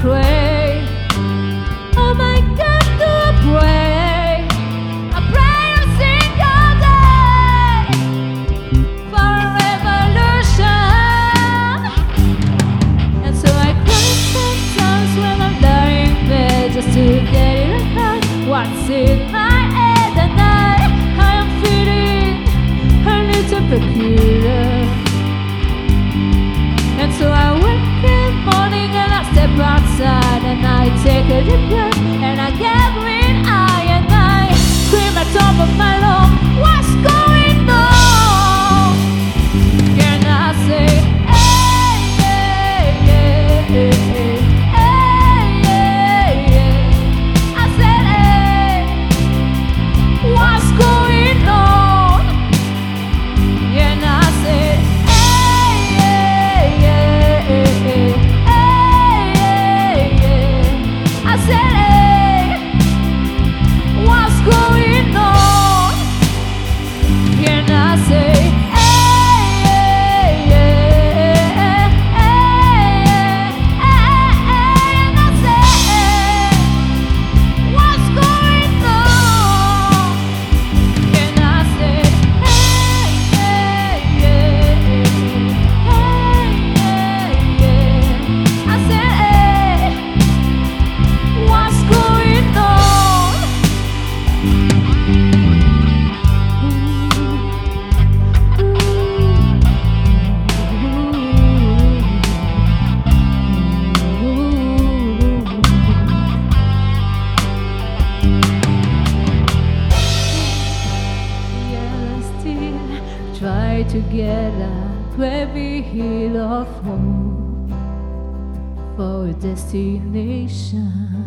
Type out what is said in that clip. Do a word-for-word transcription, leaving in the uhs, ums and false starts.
cray. Oh my God, do I pray, I pray a single day for a revolution. And so I cry sometimes when I'm lying in bed just to get it right. What's in my head at night? I am feeling a little peculiar. And so I wake in the morning and I step outside and I take a deep breath and I get green eye and I scream at top of my lungs, what's going on? Can I say, hey, hey, hey, hey, hey, hey, hey. I said, hey, what's going on? And I said, try to get a heavy hill of hope for a destination.